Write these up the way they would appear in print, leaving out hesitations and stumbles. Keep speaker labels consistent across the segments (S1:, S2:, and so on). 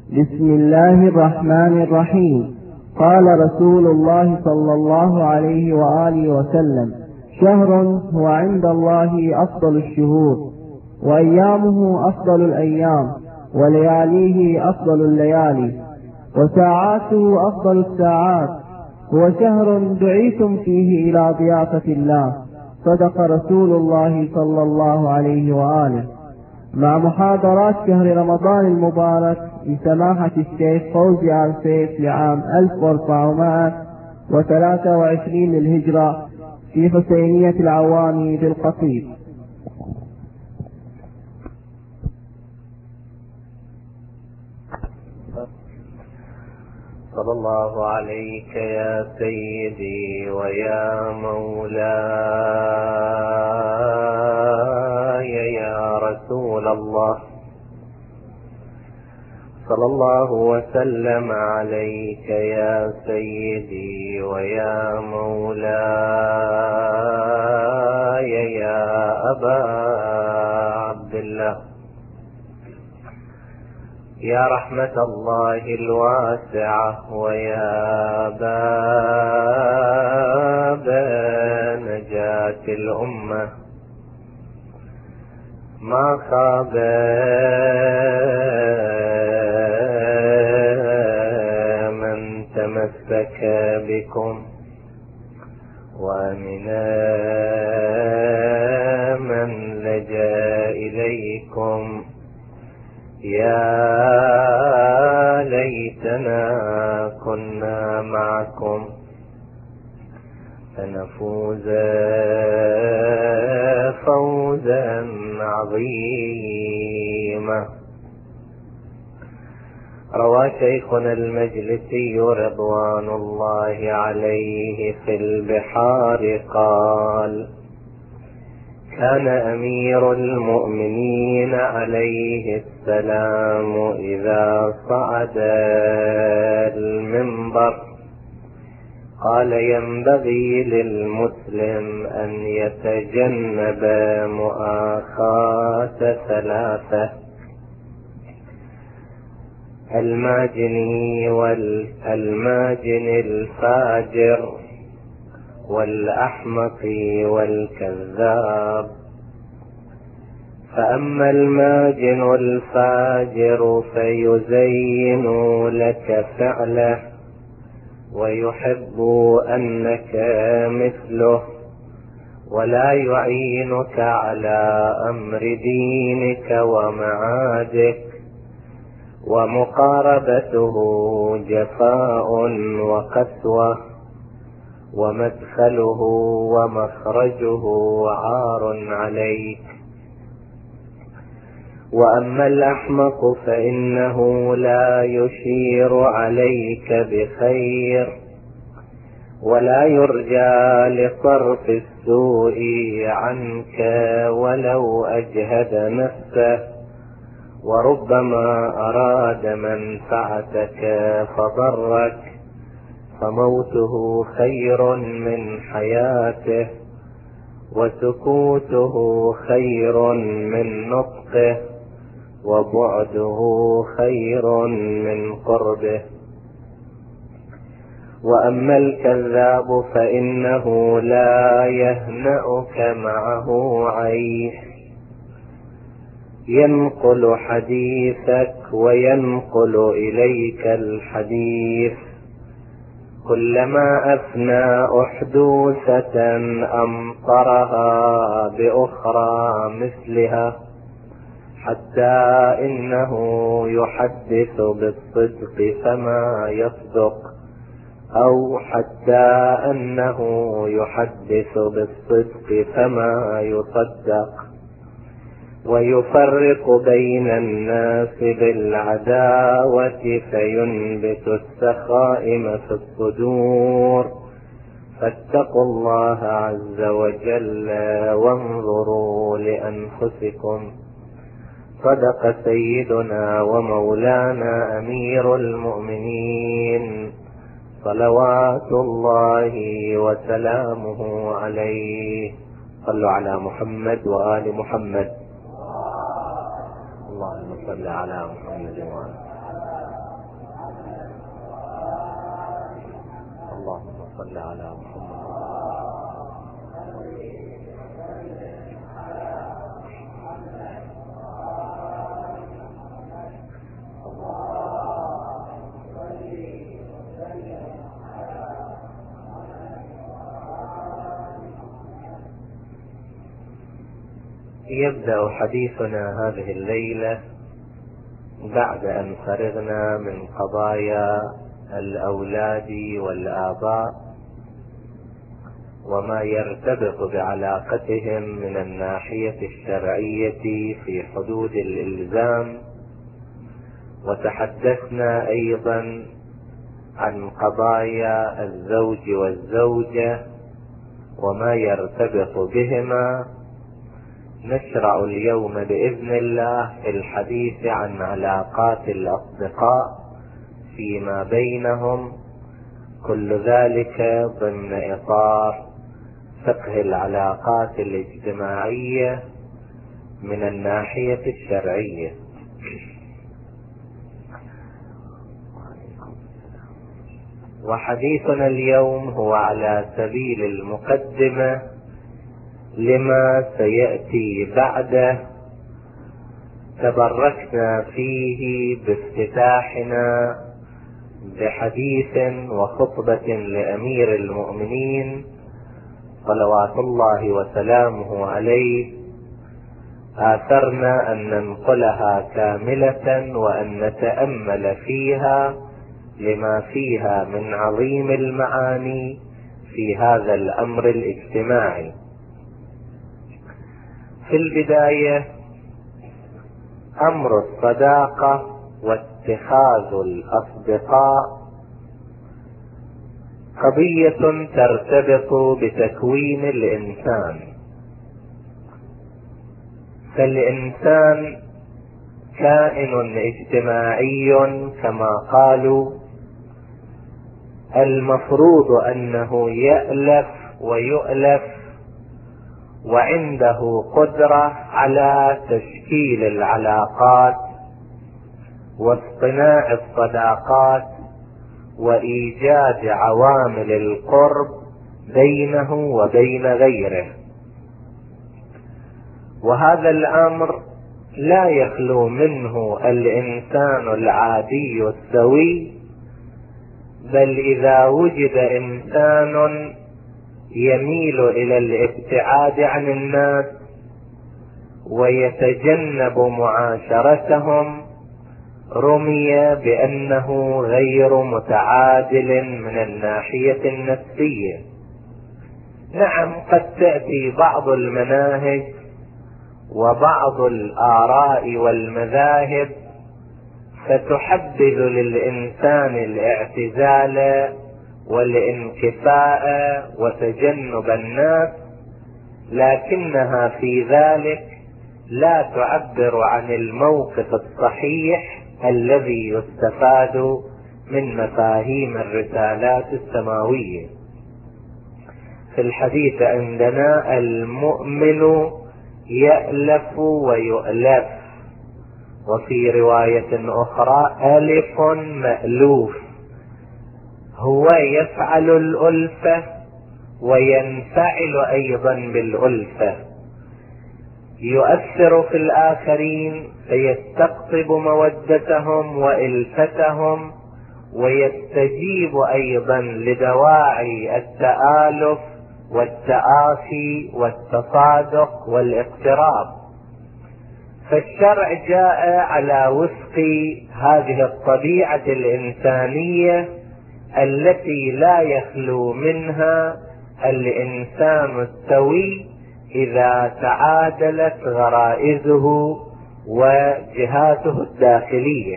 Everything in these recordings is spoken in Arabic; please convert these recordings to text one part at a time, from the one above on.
S1: بسم الله الرحمن الرحيم. قال رسول الله صلى الله عليه وآله وسلم: شهر هو عند الله أفضل الشهور، وأيامه أفضل الأيام، ولياليه أفضل الليالي، وساعاته أفضل الساعات. هو شهر دعيتم فيه إلى ضيافة الله. صدق رسول الله صلى الله عليه وآله. مع محاضرات شهر رمضان المبارك لسماحة الشيخ فوزي آل سيف لعام 1423 للهجرة في حسينية العوامي بالقصيد.
S2: صلى الله عليك يا سيدي ويا مولاي يا رسول الله، صلى الله وسلم عليك يا سيدي ويا مولاي يا أبا عبد الله، يا رحمة الله الواسعة ويا باب نجاة الأمة. ما خاب من تمسك بكم، ومنا من لجأ إليكم. يا ليتنا كنا معكم فنفوز فوزا عظيما. روى شيخنا المجلسي رضوان الله عليه في البحار قال: كان أمير المؤمنين عليه السلام إذا صعد المنبر قال: ينبغي للمسلم أن يتجنب مؤاخاة ثلاثة: الماجن الفاجر، والأحمق والكذاب. فأما الماجن الفاجر فيزين لك فعله ويحب أنك مثله، ولا يعينك على أمر دينك ومعادك، ومقاربته جفاء وقسوة، ومدخله ومخرجه عار عليك. وأما الأحمق فإنه لا يشير عليك بخير، ولا يرجى لصرف السوء عنك ولو أجهد نفسه، وربما أراد منفعتك فضرك، فموته خير من حياته، وسكوته خير من نطقه، وبعده خير من قربه. وأما الكذاب فإنه لا يهنأك معه عيش، ينقل حديثك وينقل إليك الحديث، كلما أفنى أحدوثة أمطرها بأخرى مثلها، حتى إنه يحدث بالصدق فما يصدق، أو حتى أنه يحدث بالصدق فما يصدق، ويفرق بين الناس بالعداوة فينبت السخائم في الصدور. فاتقوا الله عز وجل وانظروا لأنفسكم. صدق سيدنا ومولانا أمير المؤمنين صلوات الله وسلامه عليه. صلوا على محمد وآل محمد. اللهم صل على محمد وآل محمد. صل على محمد. يبدأ حديثنا هذه الليلة بعد أن فرغنا من قضايا الأولاد والآباء وما يرتبط بعلاقتهم من الناحية الشرعية في حدود الإلزام، وتحدثنا أيضا عن قضايا الزوج والزوجة وما يرتبط بهما. نشرع اليوم بإذن الله في الحديث عن علاقات الأصدقاء فيما بينهم، كل ذلك ضمن إطار فقه العلاقات الاجتماعية من الناحية الشرعية. وحديثنا اليوم هو على سبيل المقدمة لما سيأتي بعده. تبركنا فيه بافتتاحنا بحديث وخطبة لأمير المؤمنين صلوات الله وسلامه عليه، آثرنا أن ننقلها كاملة وأن نتأمل فيها لما فيها من عظيم المعاني في هذا الأمر الاجتماعي. في البداية، أمر الصداقة واتخاذ الأصدقاء قضية ترتبط بتكوين الإنسان. فالإنسان كائن اجتماعي كما قالوا، المفروض أنه يألف ويؤلف، وعنده قدرة على تشكيل العلاقات واصطناع الصداقات وإيجاد عوامل القرب بينه وبين غيره. وهذا الأمر لا يخلو منه الإنسان العادي السوي، بل إذا وجد إنسان يميل إلى الابتعاد عن الناس ويتجنب معاشرتهم رمي بأنه غير متعادل من الناحية النفسية. نعم، قد تأتي بعض المناهج وبعض الآراء والمذاهب فتحبذ للإنسان الاعتزال والانكفاء وتجنب الناس، لكنها في ذلك لا تعبر عن الموقف الصحيح الذي يستفاد من مفاهيم الرسالات السماوية. في الحديث عندنا المؤمن يألف ويؤلف، وفي رواية أخرى ألف مألوف، هو يفعل الألفة وينفعل أيضا بالألفة، يؤثر في الآخرين فيستقطب مودتهم وإلفتهم، ويستجيب أيضا لدواعي التآلف والتآخي والتصادق والاقتراب. فالشرع جاء على وفق هذه الطبيعة الإنسانية التي لا يخلو منها الإنسان السوي إذا تعادلت غرائزه وجهاته الداخلية.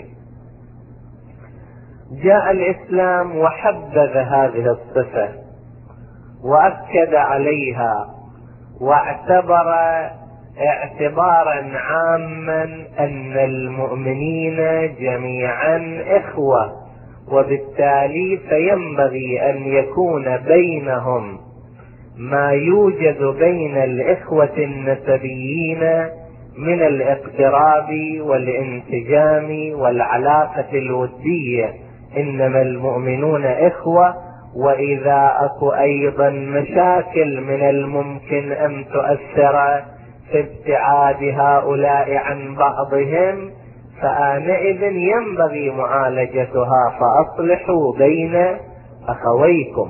S2: جاء الإسلام وحبذ هذه الصفة وأكد عليها، واعتبر اعتبارا عاما أن المؤمنين جميعا إخوة، وبالتالي فينبغي أن يكون بينهم ما يوجد بين الإخوة النسبيين من الاقتراب والانسجام والعلاقة الودية. إنما المؤمنون إخوة، وإذا أكو أيضا مشاكل من الممكن أن تؤثر في ابتعاد هؤلاء عن بعضهم، فآنئذ ينبغي معالجتها، فأصلحوا بين أخويكم.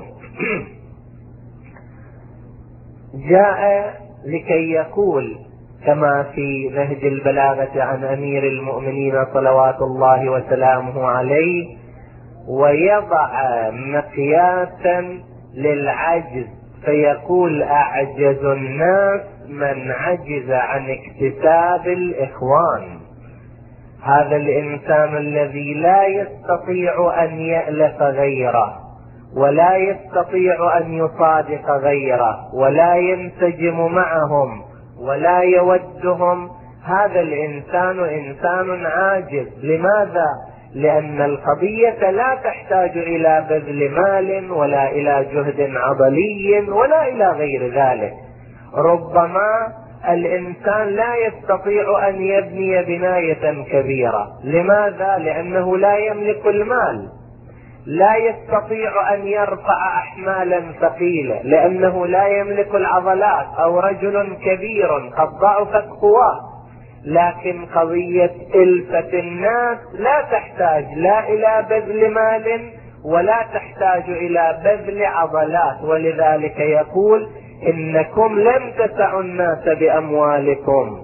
S2: جاء لكي يقول كما في نهج البلاغة عن أمير المؤمنين صلوات الله وسلامه عليه: ويضع مقياسا للعجز فيقول: أعجز الناس من عجز عن اكتساب الإخوان. هذا الإنسان الذي لا يستطيع أن يألف غيره، ولا يستطيع أن يصادق غيره، ولا ينسجم معهم، ولا يودهم، هذا الإنسان إنسان عاجز. لماذا؟ لأن القضية لا تحتاج إلى بذل مال، ولا إلى جهد عضلي، ولا إلى غير ذلك. ربما الإنسان لا يستطيع أن يبني بناية كبيرة. لماذا؟ لأنه لا يملك المال. لا يستطيع أن يرفع أحمالا ثقيلة لأنه لا يملك العضلات، أو رجل كبير قد ضعفت قواه. لكن قضية ألفة الناس لا تحتاج لا إلى بذل مال، ولا تحتاج إلى بذل عضلات. ولذلك يقول: إنكم لن تسعوا الناس بأموالكم.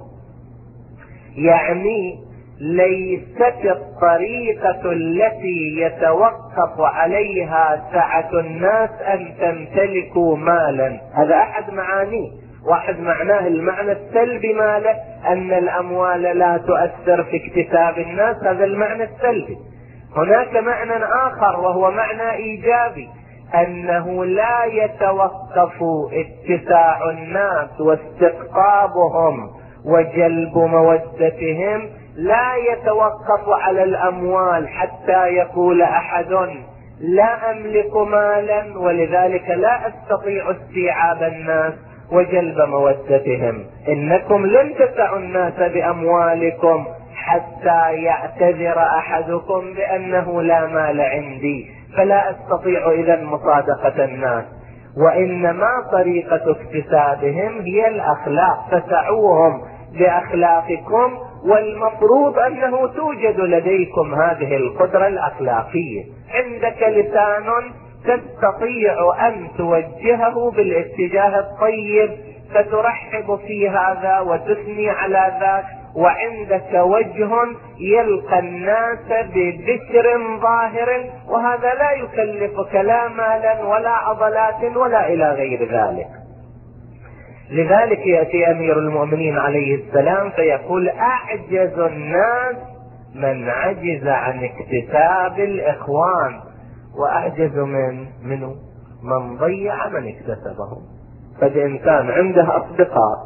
S2: يعني ليست الطريقة التي يتوقف عليها سعة الناس أن تمتلكوا مالا. هذا أحد معانيه. واحد معناه المعنى السلبي ماله، أن الأموال لا تؤثر في اكتساب الناس، هذا المعنى السلبي. هناك معنى آخر وهو معنى إيجابي، أنه لا يتوقف اتساع الناس واستقطابهم وجلب مودتهم، لا يتوقف على الأموال حتى يقول أحد: لا أملك مالا ولذلك لا أستطيع استيعاب الناس وجلب مودتهم. إنكم لن تسعوا الناس بأموالكم حتى يعتذر أحدكم بأنه لا مال عندي، فلا أستطيع إذن مصادقة الناس. وإنما طريقة اكتسابهم هي الأخلاق، فسعوهم بأخلاقكم، والمفروض أنه توجد لديكم هذه القدرة الأخلاقية. عندك لسان تستطيع أن توجهه بالاتجاه الطيب، فترحب في هذا وتثني على ذاك، وعندك وجه يلقى الناس ببشر ظاهر، وهذا لا يكلفك لا مالا ولا عضلات ولا إلى غير ذلك. لذلك يأتي أمير المؤمنين عليه السلام فيقول: أعجز الناس من عجز عن اكتساب الإخوان. وأعجز منه من ضيع من اكتسبهم. فالإنسان عنده أصدقاء،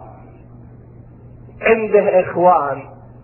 S2: عنده إخوان،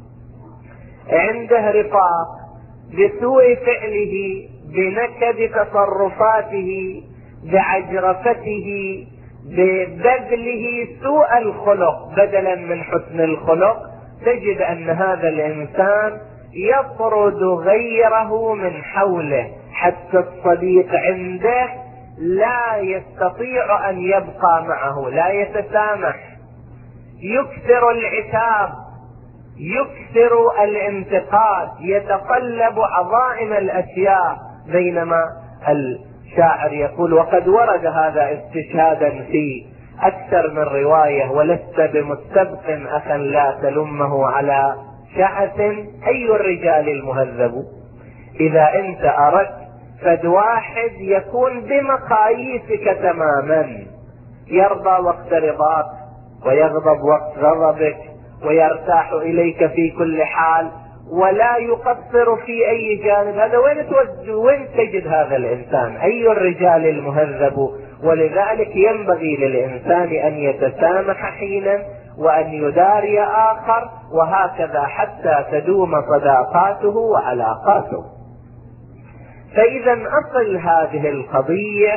S2: عنده رفاق، بسوء فعله، بنكد تصرفاته، بعجرفته، ببذله سوء الخلق بدلا من حسن الخلق، تجد أن هذا الإنسان يطرد غيره من حوله، حتى الصديق عنده لا يستطيع أن يبقى معه، لا يتسامح، يكثر العتاب، يكثر الانتقاد، يتقلب عظائم الأشياء. بينما الشاعر يقول: وقد ورد هذا استشهادا في أكثر من رواية: ولست بمستبق أخا لا تلمه على شعث، أي الرجال المهذب. إذا أنت أردت فد واحد يكون بمقاييسك تماما، يرضى وقت رضاك، ويغضب وقت غضبك، ويرتاح إليك في كل حال، ولا يقصر في أي جانب. هذا وين تجد هذا الإنسان؟ أي الرجال المهذب؟ ولذلك ينبغي للإنسان أن يتسامح حينا، وأن يداري آخر، وهكذا حتى تدوم صداقاته وعلاقاته. فإذا أصل هذه القضية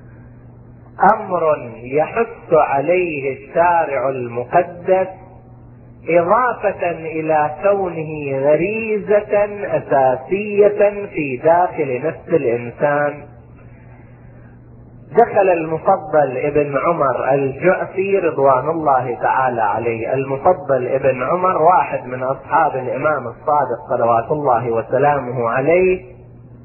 S2: أمر يحث عليه الشارع المقدس، إضافة إلى كونه غريزة أساسية في داخل نفس الإنسان. دخل المفضل ابن عمر الجعفي رضوان الله تعالى عليه. المفضل ابن عمر واحد من أصحاب الإمام الصادق صلوات الله وسلامه عليه،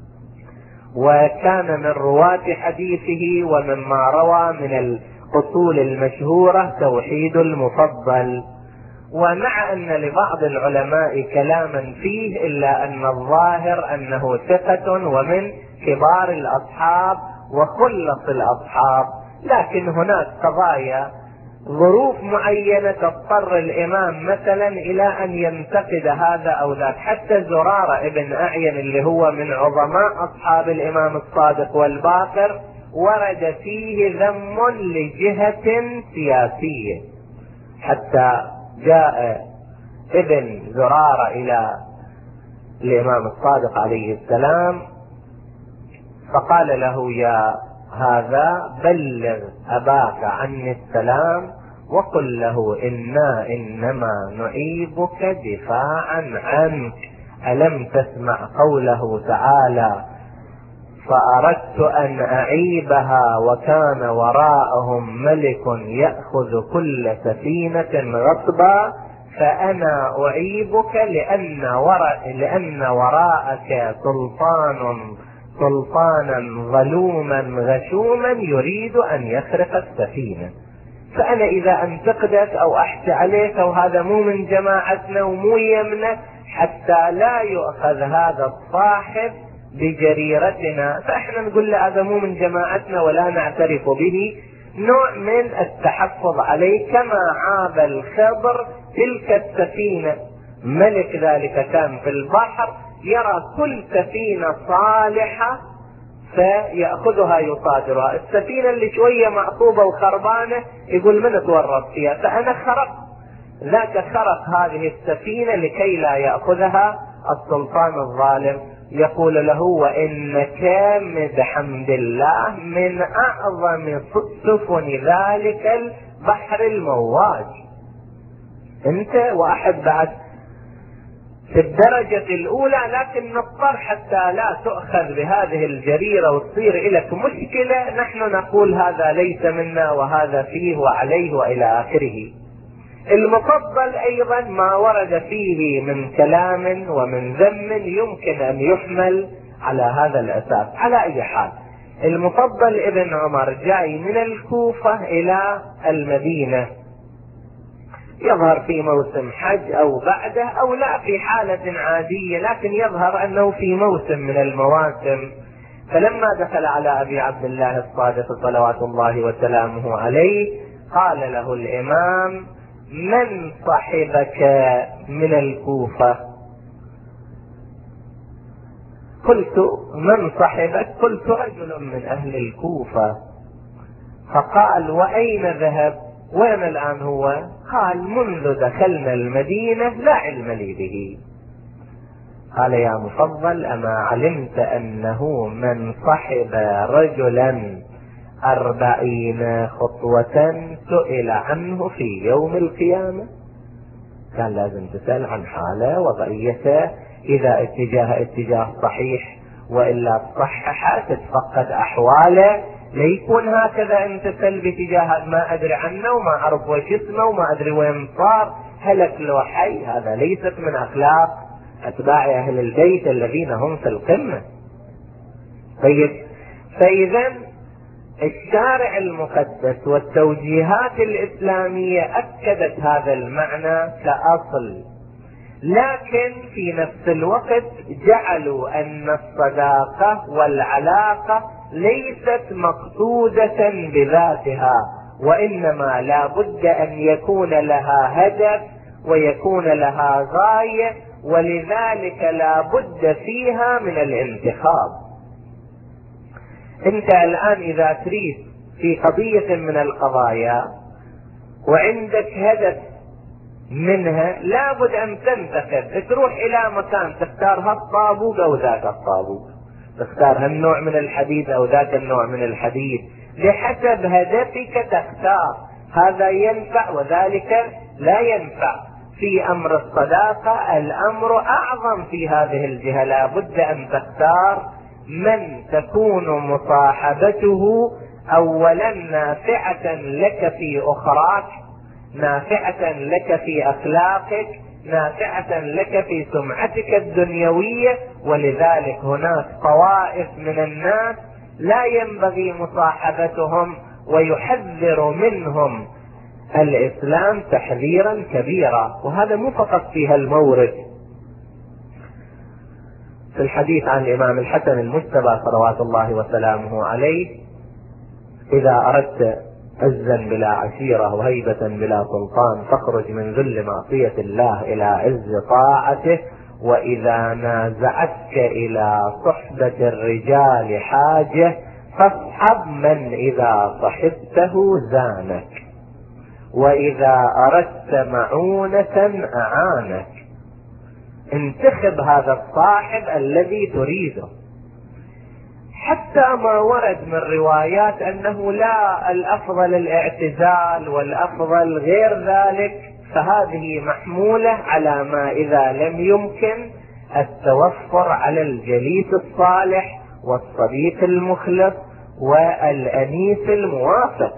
S2: وكان من رواة حديثه، ومما روى من الأصول المشهورة توحيد المفضل. ومع أن لبعض العلماء كلاما فيه، إلا أن الظاهر أنه ثقة ومن كبار الأصحاب وخلص الأصحاب. لكن هناك قضايا ظروف معينة تضطر الإمام مثلا إلى أن ينتقد هذا أو ذاك. حتى زرارة ابن أعين اللي هو من عظماء أصحاب الإمام الصادق والباقر ورد فيه ذم لجهة سياسية، حتى جاء ابن زرارة إلى الإمام الصادق عليه السلام فقال له: يا هذا بلغ أباك عني السلام وقل له إنا إنما نعيبك دفاعا عنك. ألم تسمع قوله تعالى: فأردت أن أعيبها وكان وراءهم ملك يأخذ كل سفينة غصبا فأنا أعيبك لأن وراءك سلطانا ظلوما غشوما يريد أن يخرق السفينة. فأنا إذا انتقدك أو أحكي عليك وهذا مو من جماعتنا ومو يمنك، حتى لا يؤخذ هذا الصاحب بجريرتنا، فإحنا نقول له هذا مو من جماعتنا ولا نعترف به، نوع من التحفظ عليه. كما عاب الخضر تلك السفينة، ملك ذلك كان في البحر يرى كل سفينة صالحة فيأخذها يصادرها. السفينة اللي شوية معطوبة وخربانة يقول من تورط فيها، فأنا خرق ذاك خرق هذه السفينة لكي لا يأخذها السلطان الظالم. يقول له: وإنك بحمد الله من أعظم سفن ذلك البحر المواج. انت واحد بعد في الدرجة الأولى، لكن نضطر حتى لا تؤخذ بهذه الجريرة وتصير لك مشكلة نحن نقول هذا ليس منا وهذا فيه وعليه وإلى آخره. المفضل أيضا ما ورد فيه من كلام ومن ذم يمكن أن يحمل على هذا الأساس. على أي حال، المفضل ابن عمر جاي من الكوفة إلى المدينة، يظهر في موسم حج أو بعده أو لا في حالة عادية، لكن يظهر أنه في موسم من المواسم. فلما دخل على أبي عبد الله الصادق صلوات الله وسلامه عليه قال له الإمام: من صحبك من الكوفة؟ قلت: من صحبك؟ قلت: رجل من أهل الكوفة. فقال: وأين ذهب؟ وين الآن هو؟ قال: منذ دخلنا المدينة لا علم لي به. قال: يا مفضل، أما علمت أنه من صحب رجلا 40 خطوة سئل عنه في يوم القيامة؟ كان لازم تسأل عن حاله وضعيته، إذا اتجاه صحيح وإلا تصحح تتفقد أحواله، ليكون هكذا انت سلبي تجاه ما أدري عنه وما أعرف وش اسمه وما أدري وين صار، هلك لو حي. هذا ليست من أخلاق أتباع أهل البيت الذين هم في القمة. طيب، فإذا الشارع المقدس والتوجيهات الإسلامية أكدت هذا المعنى كأصل، لكن في نفس الوقت جعلوا أن الصداقة والعلاقة ليست مقصودة بذاتها، وإنما لا بد أن يكون لها هدف ويكون لها غاية، ولذلك لا بد فيها من الانتخاب. انت الآن إذا تريد في قضية من القضايا وعندك هدف منها، لابد أن تنتخب، تروح إلى مكان تختار هالطابوق أو ذاك الطابوق، تختار هالنوع من الحديد أو ذاك النوع من الحديد، بحسب هدفك تختار، هذا ينفع وذلك لا ينفع. في أمر الصداقة الأمر أعظم في هذه الجهة، لابد أن تختار من تكون مصاحبته اولا نافعة لك في اخراك، نافعة لك في اخلاقك، نافعة لك في سمعتك الدنيوية. ولذلك هناك طوائف من الناس لا ينبغي مصاحبتهم، ويحذر منهم الاسلام تحذيرا كبيرا. وهذا مو فقط في هالمورد، في الحديث عن الامام الحسن المجتبى صلوات الله وسلامه عليه: اذا اردت عزا بلا عشيرة وهيبة بلا سلطان فاخرج من ذل معصية الله الى عز طاعته، واذا نازعتك الى صحبة الرجال حاجة فاصحب من اذا صحبته زانك، واذا اردت معونة اعانك. انتخب هذا الصاحب الذي تريده. حتى ما ورد من روايات انه لا، الافضل الاعتزال والافضل غير ذلك، فهذه محمولة على ما اذا لم يمكن التوفر على الجليس الصالح والصديق المخلص والانيس الموافق.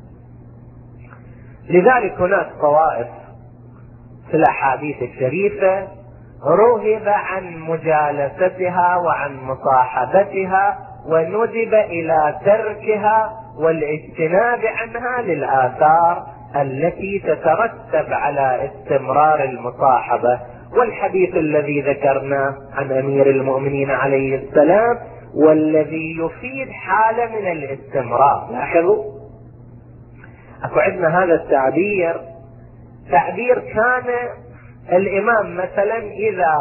S2: لذلك هناك طوائف في الاحاديث الشريفة رهب عن مجالستها وعن مصاحبتها، وندب الى تركها والاجتناب عنها للآثار التي تترتب على استمرار المصاحبة. والحديث الذي ذكرناه عن امير المؤمنين عليه السلام والذي يفيد حالة من الاستمرار. لاحظوا اكو عندنا هذا التعبير، تعبير كان الامام مثلا اذا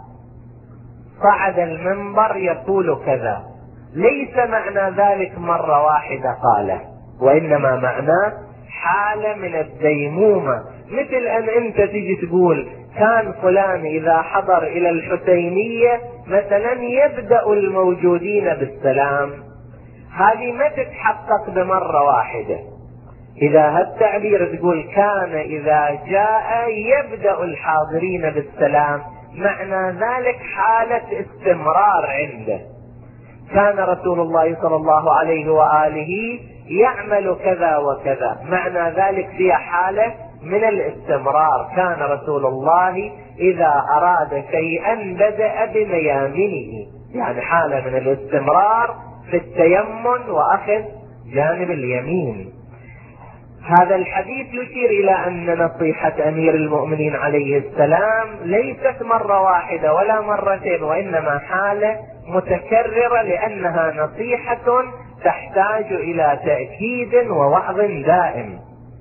S2: صعد المنبر يقول كذا، ليس معنى ذلك مرة واحدة قاله، وانما معناه حالة من الديمومة. مثل ان انت تيجي تقول كان فلان اذا حضر الى الحسينية مثلا يبدأ الموجودين بالسلام، هذه ما تتحقق بمرة واحدة. اذا هالتعبير تقول كان اذا جاء يبدأ الحاضرين بالسلام، معنى ذلك حالة استمرار عنده. كان رسول الله صلى الله عليه وآله يعمل كذا وكذا، معنى ذلك هي حالة من الاستمرار. كان رسول الله إذا أراد شيئا بدأ بميامنه، يعني حالة من الاستمرار في التيمن وأخذ جانب اليمين. هذا الحديث يشير إلى أن نصيحة أمير المؤمنين عليه السلام ليست مرة واحدة ولا مرتين، وإنما حالة متكررة، لأنها نصيحة تحتاج إلى تأكيد ووعظ دائم.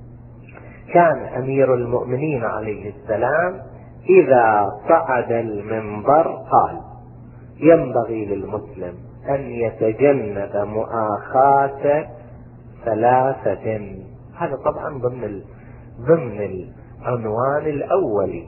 S2: كان أمير المؤمنين عليه السلام إذا صعد المنبر قال: ينبغي للمسلم أن يتجنب مؤاخاة ثلاثة. هذا طبعا ضمن العنوان الأولي،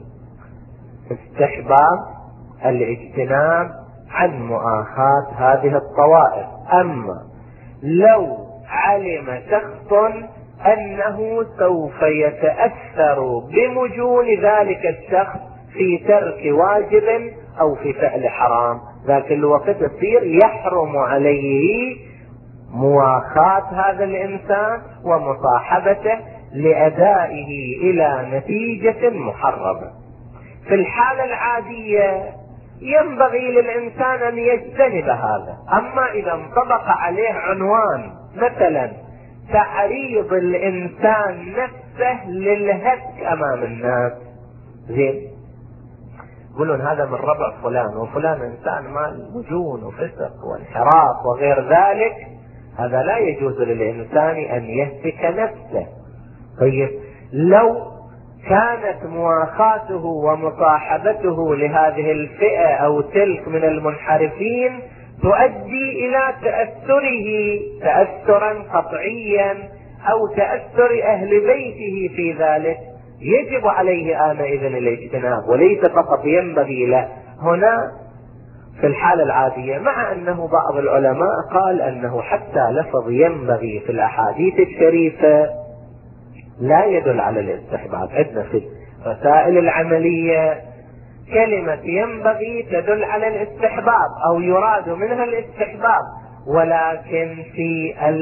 S2: استحباب الاجتناب عن مؤاخاة هذه الطوائف. أما لو علم شخص أنه سوف يتأثر بمجون ذلك الشخص في ترك واجب أو في فعل حرام، ذاك الوقت يصير يحرم عليه مواخاة هذا الإنسان ومصاحبته لأدائه إلى نتيجة محرمة. في الحالة العادية ينبغي للإنسان أن يجتنب هذا. أما إذا انطبق عليه عنوان مثلا تعريض الإنسان نفسه للهتك أمام الناس، زين، يقولون هذا من ربع فلان، وفلان إنسان مال مجون وفسق وانحراف وغير ذلك، هذا لا يجوز للإنسان أن يهتك نفسه. طيب لو كانت مواخاته ومصاحبته لهذه الفئة أو تلك من المنحرفين تؤدي إلى تأثره تأثرا قطعيا أو تأثر أهل بيته في ذلك، يجب عليه آنئذ الاجتناب، وليس فقط ينبغي له. هنا في الحالة العادية، مع أنه بعض العلماء قال أنه حتى لفظ ينبغي في الأحاديث الشريفة لا يدل على الاستحباب. عندنا في الرسائل العملية كلمة ينبغي تدل على الاستحباب أو يراد منها الاستحباب، ولكن في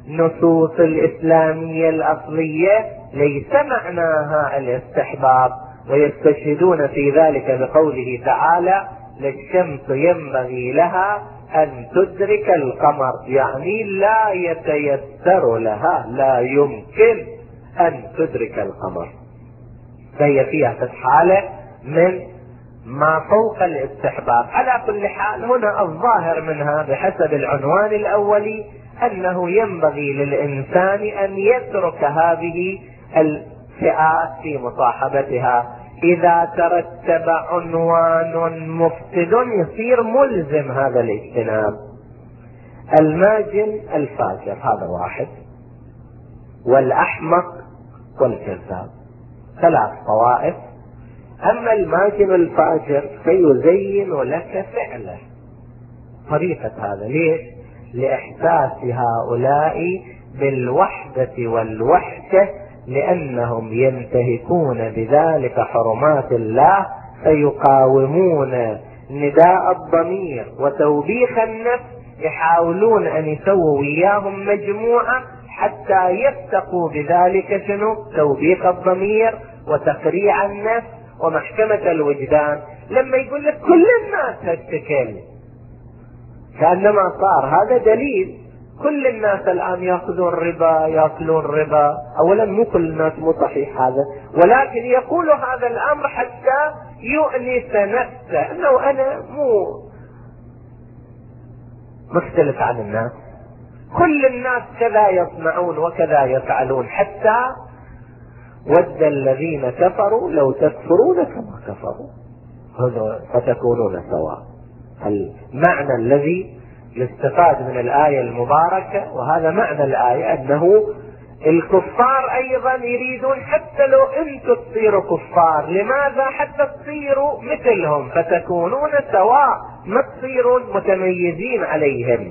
S2: النصوص الإسلامية الأصلية ليس معناها الاستحباب، ويستشهدون في ذلك بقوله تعالى: للشمس ينبغي لها أن تدرك القمر، يعني لا يتيسر لها، لا يمكن أن تدرك القمر، فهي فيها حالة من ما فوق الاستحباب. على كل حال هنا الظاهر منها بحسب العنوان الأولي أنه ينبغي للإنسان أن يترك هذه الفئات في مصاحبتها. إذا ترتب عنوان مفسد يصير ملزم هذا الاجتناب. الماجن الفاجر هذا واحد، والأحمق والكذاب، ثلاث طوائف. أما الماجن الفاجر فيزين لك فعله، طريقة هذا. ليش؟ لإحساس هؤلاء بالوحدة والوحشة، لأنهم ينتهكون بذلك حرمات الله، فيقاومون نداء الضمير وتوبيخ النفس، يحاولون أن يسووا وياهم مجموعة حتى يتقوا بذلك شنو؟ توبيخ الضمير وتقريع النفس ومحكمة الوجدان. لما يقول لك كل الناس هالشكل، كأنما صار هذا دليل كل الناس الآن يأخذون ربا، يأكلون ربا. أولا مو كل الناس، مو صحيح هذا، ولكن يقول هذا الأمر حتى يؤنس نفسه أنه أنا مو مختلف عن الناس، كل الناس كذا يصنعون وكذا يفعلون، حتى ود الذين كفروا لو تكفرون كما كفروا فتكونون سواء. المعنى الذي يستفاد من الآية المباركة، وهذا معنى الآية، أنه الكفار أيضا يريدون حتى لو أنتم تصيروا كفار، لماذا؟ حتى تصيروا مثلهم فتكونون سواء، ما تصيرون متميزين عليهم.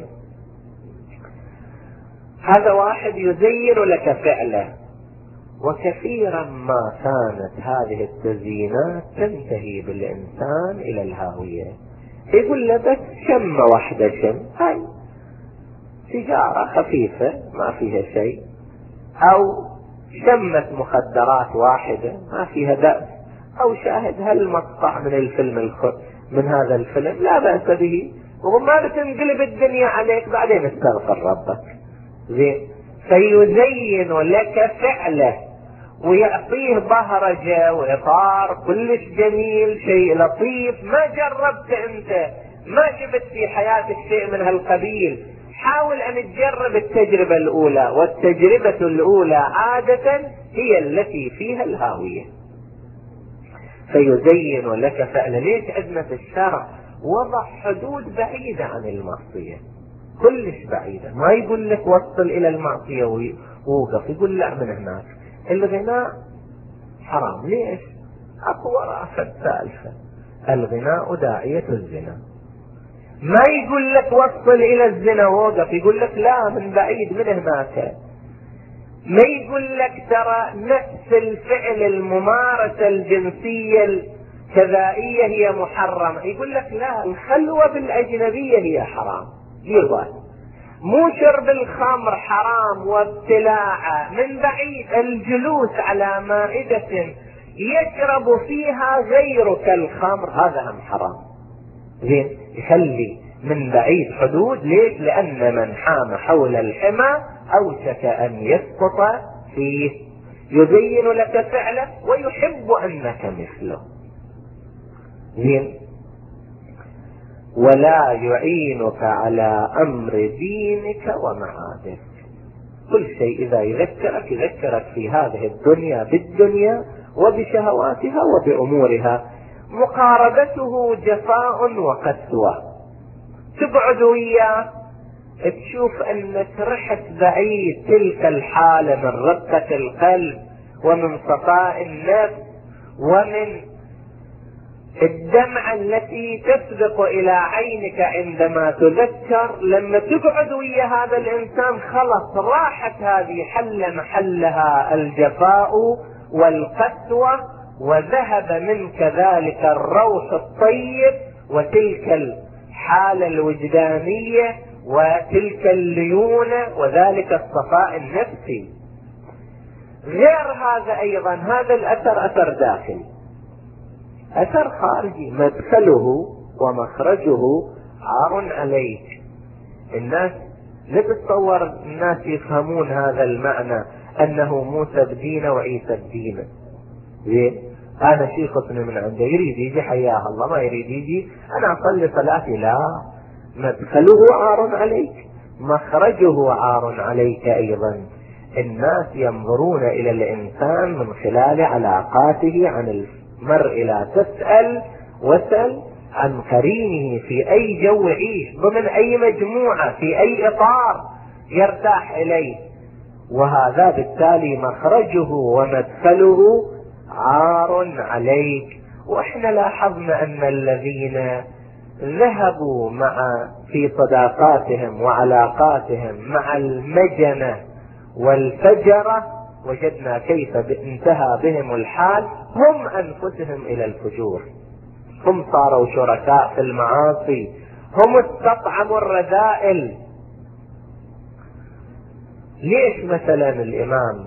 S2: هذا واحد يزين لك فعله. وكثيرا ما كانت هذه التزيينات تنتهي بالإنسان إلى الهاوية. يقول له بس شمة واحدة، هاي سيجارة خفيفة ما فيها شيء، أو شمة مخدرات واحدة ما فيها بأس، أو شاهد هالمقطع من الفيلم من هذا الفيلم لا بأس به، وما بتنقلب الدنيا عليك، بعدين استغفر ربك. زين، فيزين لك فعله ويعطيه بهرجة وإطار كلش جميل، شيء لطيف ما جربت أنت، ما شفت في حياتك شيء من هالقبيل. حاول أن تجرب التجربة الأولى، والتجربة الأولى عادة هي التي فيها الهاوية. فيزين لك فعلا. ليش عندنا في الشرع وضع حدود بعيدة عن المعصية، كلش بعيدة، ما يقول لك وصل إلى المعصية ووقف، يقول لا من هناك. الغناء حرام. ليش؟ أقوى رأسة ثالثة، الغناء داعية الزنا. ما يقول لك وصل إلى الزنا ووقف، يقول لك لا من بعيد من هناك. ما يقول لك ترى نفس الفعل الممارسة الجنسية الكذائية هي محرمة، يقول لك لا الخلوة بالأجنبية هي حرام. يضل مو شرب الخمر حرام وابتلاعه من بعيد، الجلوس على مائدة يشرب فيها غيرك الخمر هذا هم حرام. زين، يخلي من بعيد حدود. ليش؟ لأن من حام حول الحمى أوشك أن يسقط فيه. يزين لك فعله ويحب أنك مثله. زين، ولا يعينك على أمر دينك ومعادك. كل شيء إذا يذكرك في هذه الدنيا بالدنيا وبشهواتها وبأمورها. مقاربته جفاء وقسوة. تقعد وياه تشوف أنك رحت بعيد تلك الحالة من رقة القلب ومن صفاء النفس ومن الدمعة التي تسبق إلى عينك عندما تذكر. لما تقعد ويا هذا الإنسان خلص راحت هذه، حل محلها الجفاء والقسوة، وذهب منك ذلك الروح الطيب وتلك الحالة الوجدانية وتلك الليونة وذلك الصفاء النفسي. غير هذا أيضا هذا الأثر أثر داخلي، أثر خارجي، مدخله ومخرجه عار عليك. الناس لا تتصور الناس يفهمون هذا المعنى أنه موسى بدينه وعيسى بدينه. أنا شيء خصني من عنده، يريد يجي حياه الله، ما يريد يجي أنا أصلي صلاتي. لا، مدخله عار عليك، مخرجه عار عليك أيضا. الناس ينظرون إلى الإنسان من خلال علاقاته. عن المرء لا تسأل وسل عن قرينه في أي جو يعيش، ضمن أي مجموعة، في أي إطار يرتاح إليه، وهذا بالتالي مخرجه ومدخله عار عليك. وإحنا لاحظنا أن الذين ذهبوا في صداقاتهم وعلاقاتهم مع المجنة والفجرة وجدنا كيف انتهى بهم الحال، هم أنفسهم إلى الفجور، هم صاروا شركاء في المعاصي، هم استطعموا الرذائل. ليش مثلا الإمام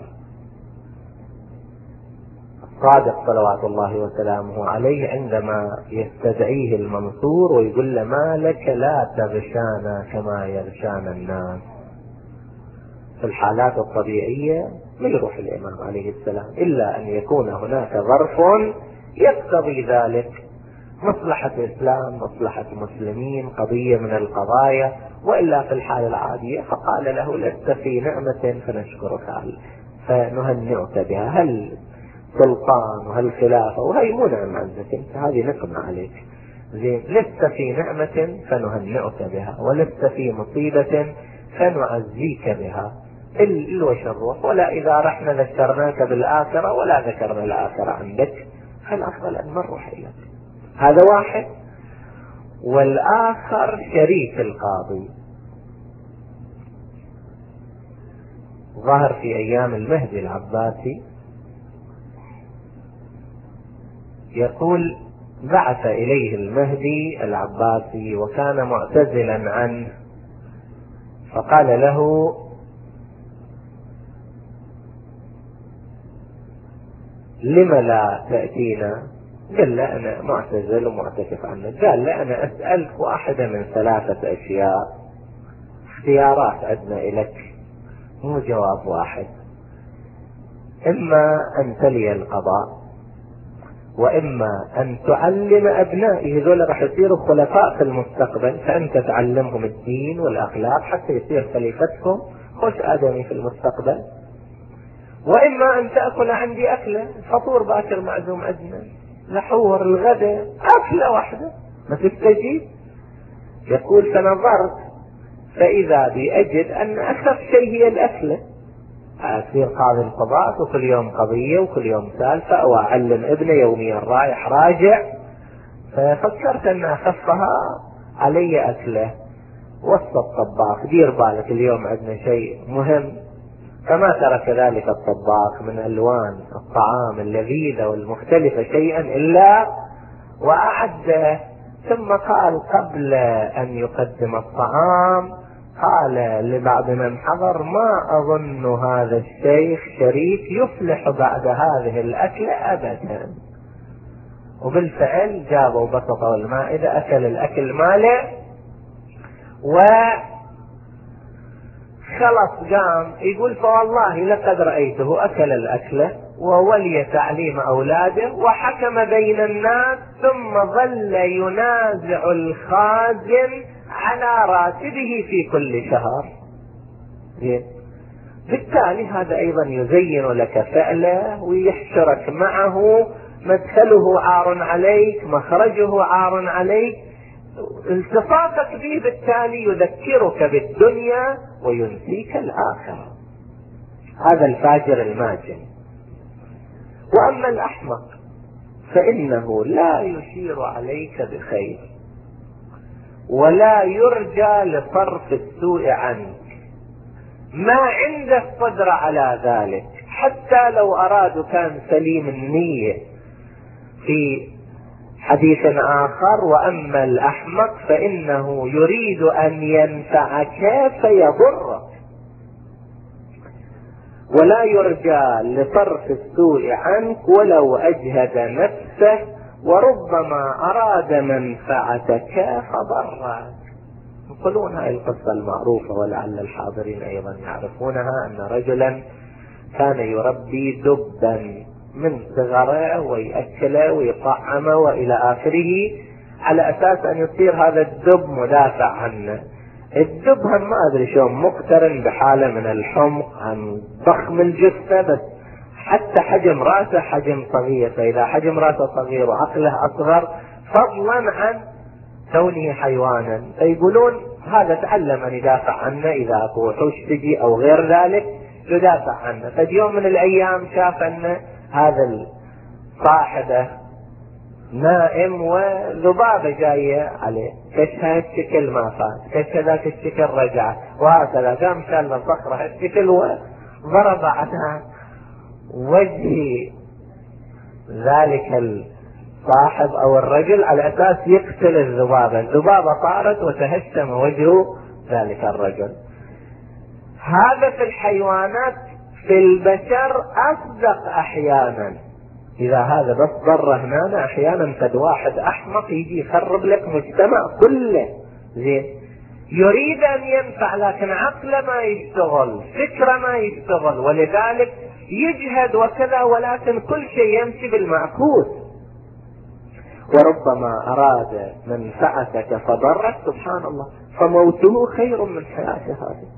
S2: الصادق صلوات الله وسلامه عليه عندما يستدعيه المنصور ويقول له ما لك لا تغشانا كما يغشانا الناس، في الحالات الطبيعية ما يروح الإمام عليه السلام إلا أن يكون هناك ظرف يقتضي ذلك، مصلحة الإسلام، مصلحة المسلمين، قضية من القضايا، وإلا في الحالة العادية فقال له لست في نعمة فنشكرك فنهنئك بها، هل سلطان وهل خلافة وهي مو نعمة عندك انت، هذه نقمة عليك. زين، لست في نعمة فنهنئك بها، ولست في مصيبة فنعزيك بها. وش الروح؟ ولا إذا رحنا ذكرناك بالآخرة ولا ذكرنا الآخرة عندك، فالأفضل أن ما نروح إليك. هذا واحد. والآخر شريك القاضي، ظهر في أيام المهدي العباسي، يقول بعث إليه المهدي العباسي وكان معتزلا عنه، فقال له لم لا تأتينا؟ قال له أنا معتزل ومعتكف عنك. قال له أنا أسألك واحدة من 3 أشياء، اختيارات عندنا إليك، مو جواب واحد، إما أن تلي القضاء، وإما أن تعلم أبنائي، هذول راح يصيروا خلفاء في المستقبل، فأنت تعلمهم الدين والأخلاق حتى يصير خليفتهم خوش آدمي في المستقبل، وإما أن تأكل عندي أكلة، فطور باكر معزوم عندنا، لحور الغداء، أكلة واحدة ما تستجيب. يقول فنظرت فإذا بأجد أن أخف شيء هي الأكلة، أصير قاضي القضاء وكل يوم قضية وكل يوم سالفة، وأعلم ابنه يوميا رايح راجع، ففكرت أن أخفها علي أكله. وسط الطباخ دير بالك اليوم عندنا شيء مهم، فما ترك ذلك الطباخ من ألوان الطعام اللذيذة والمختلفة شيئا إلا وأعده. ثم قال قبل أن يقدم الطعام قال لبعض من حضر ما أظن هذا الشيخ شريف يفلح بعد هذه الأكلة أبدا. وبالفعل جابوا بسطوا المائدة، أكل الأكل ماله وخلص. قام يقول فوالله لقد رأيته أكل الأكلة وولي تعليم أولاده وحكم بين الناس، ثم ظل ينازع الخازن على راتبه في كل شهر. بالتالي هذا أيضا يزين لك فعله ويحشرك معه، مدخله عار عليك، مخرجه عار عليك، التصاقك به بالتالي يذكرك بالدنيا وينسيك الآخرة. هذا الفاجر الماجن. وأما الأحمق فإنه لا يشير عليك بخير ولا يرجى لصرف السوء عنك، ما عنده قدرة على ذلك، حتى لو أرادوا كان سليم النية في حديث آخر: وأما الأحمق فإنه يريد أن ينفعك فيضرك، ولا يرجى لطرف السوء عنك ولو أجهد نفسه، وربما أراد منفعتك فضرك. يقولون هاي القصة المعروفة ولعل الحاضرين أيضا يعرفونها، أن رجلا كان يربي دبا من صغره ويأكله ويطعمه وإلى آخره، على أساس أن يصير هذا الدب مدافع عنه. الدب هم ما أدري شو مقترن بحالة من الحمق عن ضخم الجثة، بس حتى حجم رأسه حجم صغير، فإذا حجم رأسه صغير وعقله أصغر فضلا عن كونه حيوانا، فيقولون هذا تعلم أن يدافع عنه، إذا أكو وحوش تجي أو غير ذلك يدافع عنه. ففي يوم من الأيام شاف أن هذا صاحبه نائم وذبابة جاية عليه، كشها الشكل ما فات، كشها ذاك الشكل رجع، وهكذا قام شال صخرة الشكل وضرب على وجه ذلك الصاحب أو الرجل على أساس يقتل الذبابة. الذبابة طارت وتهشم وجه ذلك الرجل. هذا في الحيوانات، في البشر أصدق أحيانا. إذا هذا بس ضر هنا، أحيانا قد واحد أحمق يجي يخرب لك مجتمع كله. زين، يريد أن ينفع لكن عقله ما يشتغل، فكره ما يشتغل، ولذلك يجهد وكذا، ولكن كل شيء يمشي بالمعكوس. وربما أراد منفعتك فضرك، سبحان الله، فموته خير من حياته هذه،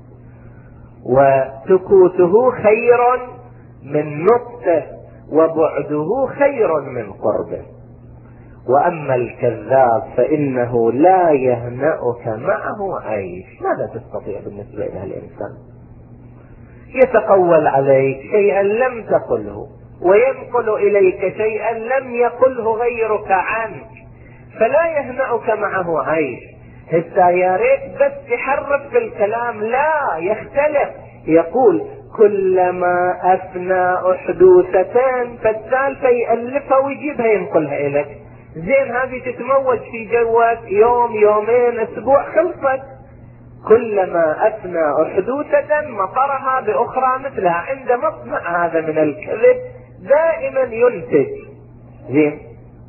S2: وسكوته خير من نطقه، وبعده خير من قربه. وأما الكذاب فإنه لا يهنأك معه عيش. ماذا تستطيع بالنسبة إلى الإنسان؟ يتقول عليك شيئا لم تقله، وينقل إليك شيئا لم يقله غيرك عنك، فلا يهنأك معه عيش. هسه يا ريت بس يحرف في الكلام، لا يختلف، يقول كلما أثنى أحدوثتان فالثالثة يألفها ويجيبها ينقلها إليك. زين، هذه تتموج في جوك يوم يومين أسبوع، خلصت. كلما أثنى أحدوثة مطرها بأخرى مثلها. عند مصنع هذا من الكذب دائما ينتج. زين،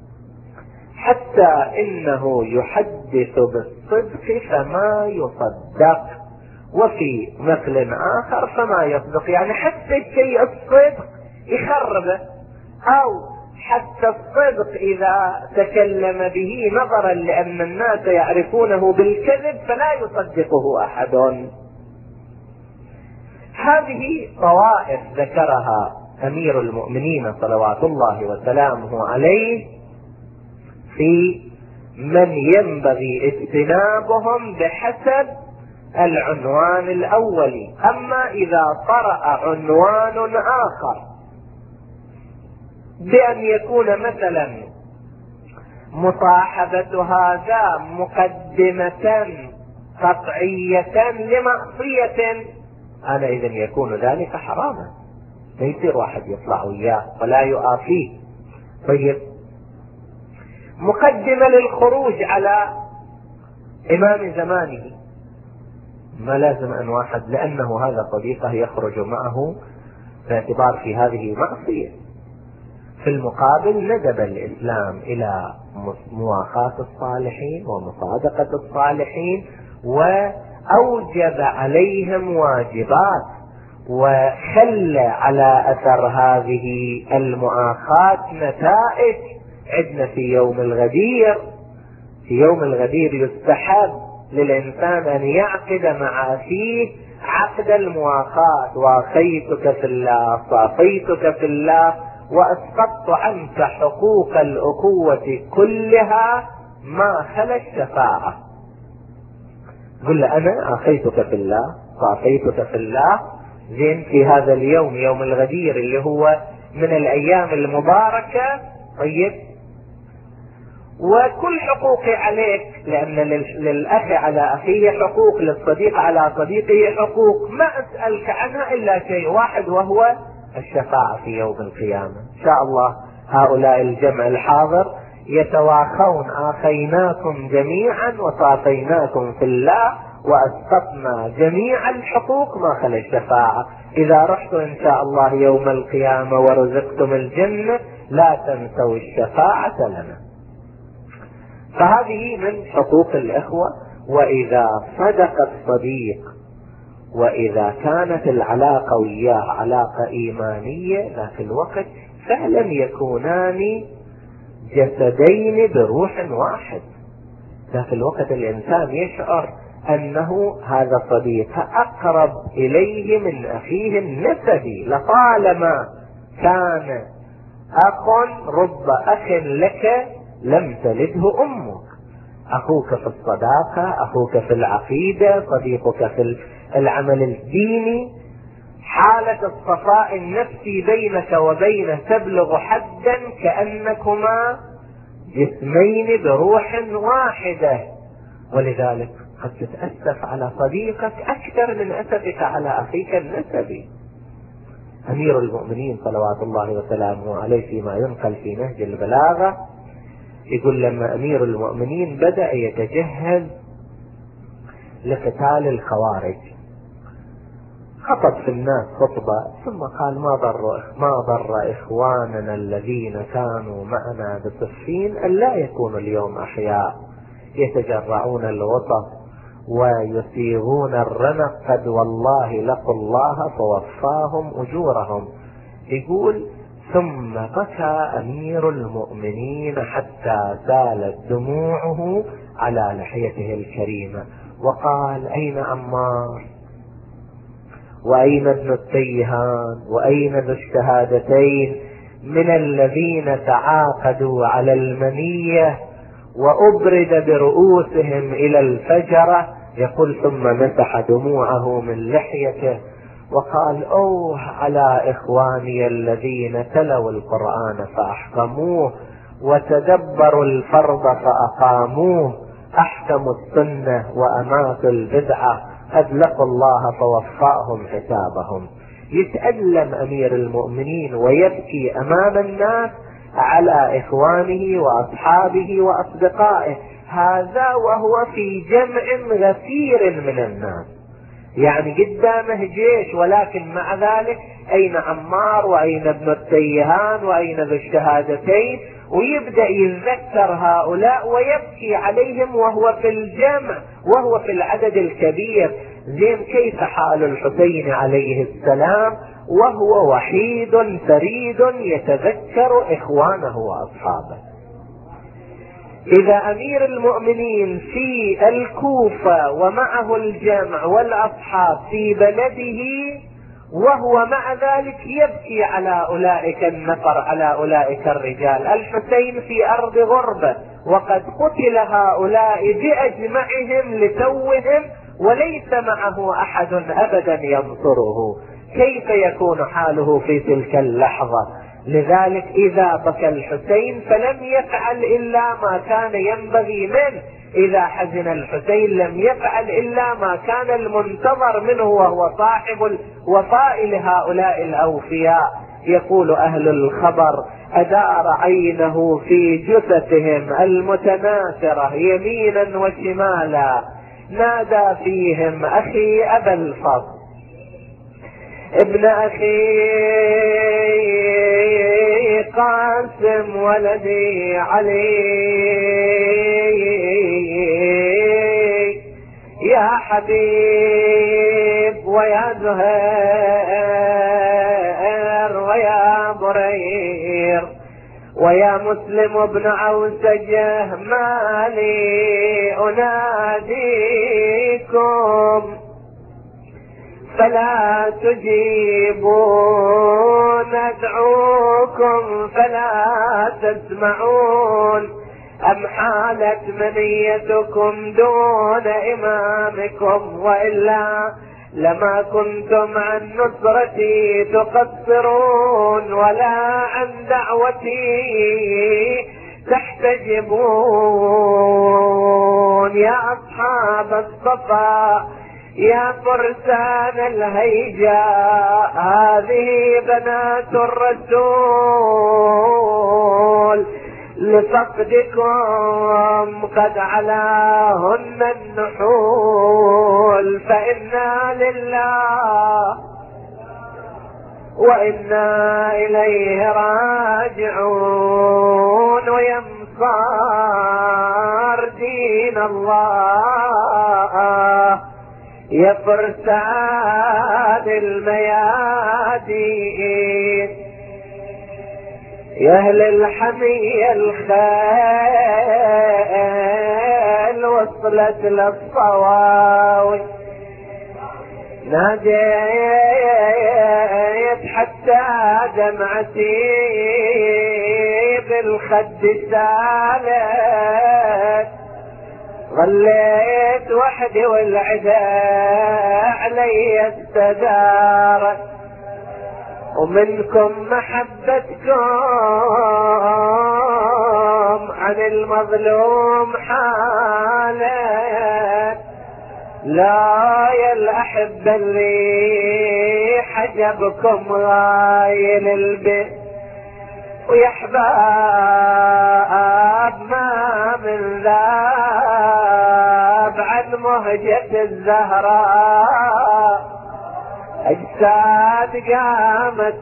S2: حتى إنه يحدث بالصدق فما يصدق، وفي مثل آخر فما يصدق. يعني حتى الشيء الصدق يخربه، أو حتى الصدق إذا تكلم به نظرا لأن الناس يعرفونه بالكذب فلا يصدقه أحد. هذه طوائف ذكرها أمير المؤمنين صلوات الله وسلامه عليه في من ينبغي اجتنابهم بحسب العنوان الأولي. أما إذا طرأ عنوان آخر بأن يكون مثلا مصاحبة هذا مقدمة قطعية لمعصية، أنا إذن يكون ذلك حراما، لا يصير واحد يطلع وياه ولا يؤافيه. طيب، مقدمة للخروج على إمام زمانه، ما لازم أن واحد لأنه هذا صديقه يخرج معه باعتبار في هذه معصية. في المقابل ندب الإسلام إلى مواخاة الصالحين ومصادقة الصالحين، وأوجب عليهم واجبات، وخلى على أثر هذه المؤاخاة نتائج. عندنا في يوم الغدير، في يوم الغدير يستحب للإنسان أن يعقد مع أخيه عقد المواخاة: واخيتك في الله، صافيتك في الله، وأسقطت عنك حقوق الأخوة كلها ما خلا الشفاعة. قل له أنا أخيتك في الله، صافيتك في الله. زين، في هذا اليوم يوم الغدير اللي هو من الأيام المباركة. طيب، وكل حقوقي عليك، لأن للأخ على أخيه حقوق، للصديق على صديقه حقوق، ما أسألك عنها إلا شيء واحد، وهو الشفاعة في يوم القيامة. إن شاء الله هؤلاء الجمع الحاضر يتواخون: آخيناكم جميعا وصافيناكم في الله وأسقطنا جميع الحقوق ما خلا الشفاعة. إذا رحتوا إن شاء الله يوم القيامة ورزقتم الجنة لا تنسوا الشفاعة لنا. فهذه من حقوق الإخوة. وإذا صدق الصديق وإذا كانت العلاقة وياه علاقة إيمانية، ذاك الوقت فعلا يكونان جسدين بروح واحد. ذاك الوقت الإنسان يشعر أنه هذا صديق أقرب إليه من أخيه النسبي. لطالما كان أخ رب أخ لك لم تلده أمك. أخوك في الصداقة، أخوك في العقيدة، صديقك في العمل الديني. حالة الصفاء النفسي بينك وبينه تبلغ حدا كأنكما جسمين بروح واحدة. ولذلك قد تتأسف على صديقك أكثر من أسفك على أخيك النسبي. أمير المؤمنين صلوات الله وسلامه عليه فيما ينقل في نهج البلاغة يقول: لما أمير المؤمنين بدأ يتجهز لقتال الخوارج خطب في الناس خطبة ثم قال: ما ضر إخواننا الذين كانوا معنا بصفين أن لا يكونوا اليوم أحياء يتجرعون الوطن ويسيغون الرمق، قد والله لقوا الله فوفاهم أجورهم. يقول: ثم بكى أمير المؤمنين حتى زالت دموعه على لحيته الكريمة وقال: أين عمار؟ وأين ابن التيهان؟ وأين ذو الشهادتين من الذين تعاقدوا على المنية وأبرد برؤوسهم إلى الفجرة؟ يقول: ثم مسح دموعه من لحيته وقال: أوه على إخواني الذين تلوا القرآن فأحكموه وتدبروا الفرض فأقاموه، أحكموا السنة وأماتوا البدعة، أذلقوا الله فوفاهم حسابهم. يتألم أمير المؤمنين ويبكي أمام الناس على إخوانه وأصحابه وأصدقائه، هذا وهو في جمع غفير من الناس، يعني قدامه جيش، ولكن مع ذلك أين عمار وأين ابن التيهان وأين ذو الشهادتين؟ ويبدأ يتذكر هؤلاء ويبكي عليهم وهو في الجمع وهو في العدد الكبير. زين كيف حال الحسين عليه السلام وهو وحيد فريد يتذكر إخوانه وأصحابه؟ إذا أمير المؤمنين في الكوفة ومعه الجمع والأصحاب في بلده وهو مع ذلك يبكي على أولئك النفر، على أولئك الرجال. الحسين في أرض غربة وقد قتل هؤلاء بأجمعهم لتوهم وليس معه أحد أبدا ينصره، كيف يكون حاله في تلك اللحظة؟ لذلك إذا بكى الحسين فلم يفعل إلا ما كان ينبغي منه، إذا حزن الحسين لم يفعل إلا ما كان المنتظر منه وهو صاحب الوفاء لهؤلاء الأوفياء. يقول أهل الخبر: أدار عينه في جثثهم المتناثرة يمينا وشمالا، نادى فيهم: أخي أبا الفضل، ابن أخي قاسم، ولدي علي، يا حبيب ويا زهير ويا برير ويا مسلم بن عوسجه، ما لي أناديكم فلا تجيبون، أدعوكم فلا تسمعون، أم حالت منيتكم دون إمامكم، وإلا لما كنتم عن نصرتي تقصرون ولا عن دعوتي تحتجبون. يا أصحاب الصفا، يا فرسان الهيجاء، هذه بنات الرسول، لفقدكم قد علاهن النحول، فإنا لله وإنا إليه راجعون. وينصار دين الله يا فرسان الميادين، يا أهل الحمية الخيل وصلت للصواوي، ناديت حتى دمعتي بالخد سالت، ظليت وحدي والعدا علي استدارت، ومنكم محبتكم عن المظلوم حالت. لا يا الأحبة اللي حجبكم غايل البيت، ويا احباب ما من ذاب عن مهجة الزهراء، اجساد قامت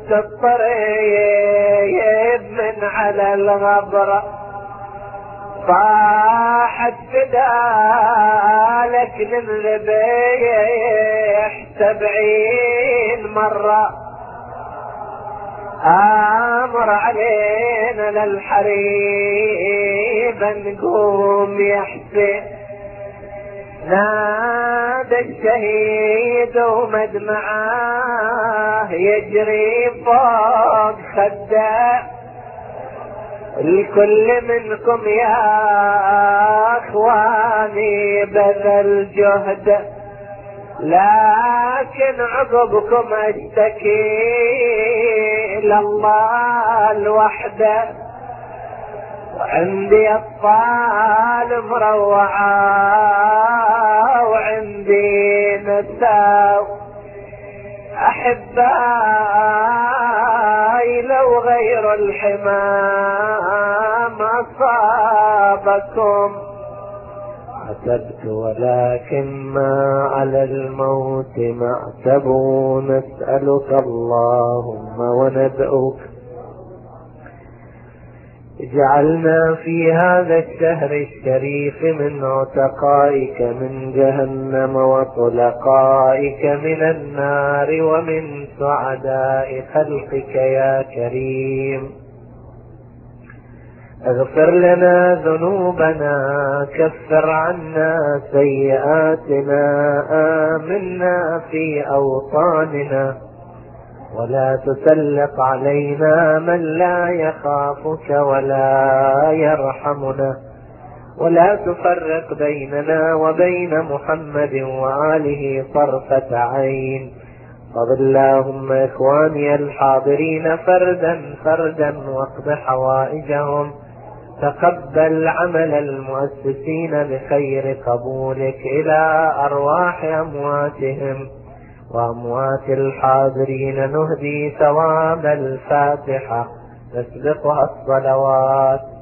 S2: تطريب من على الغبرة، صاحت فدالك للذبيح 70 مرة، امر علينا للحريب نقوم يا حسين. نادى الشهيد ومدمعاه يجري فوق خده، الكل منكم يا اخواني بذل جهد، لكن عقبكم اشتكي لله الوحده، وعندي اطفال مروعه وعندي نساء احبائي، لو غير الحمام اصابكم عتبت، ولكن ما على الموت معتب، نسألك اللهم وندعوك اجعلنا في هذا الشهر الشريف من عتقائك من جهنم وطلقائك من النار، ومن سعداء خلقك يا كريم. اغفر لنا ذنوبنا، كفر عنا سيئاتنا، آمنا في أوطاننا، ولا تسلط علينا من لا يخافك ولا يرحمنا، ولا تفرق بيننا وبين محمد وآله طرفة عين. قض اللهم إخواني الحاضرين فردا فردا واقض حوائجهم، تقبل عمل المؤسسين بخير قبولك إلى أرواح أمواتهم وأموات الحاضرين. نهدي ثواب الفاتحة تسبقها الصلوات.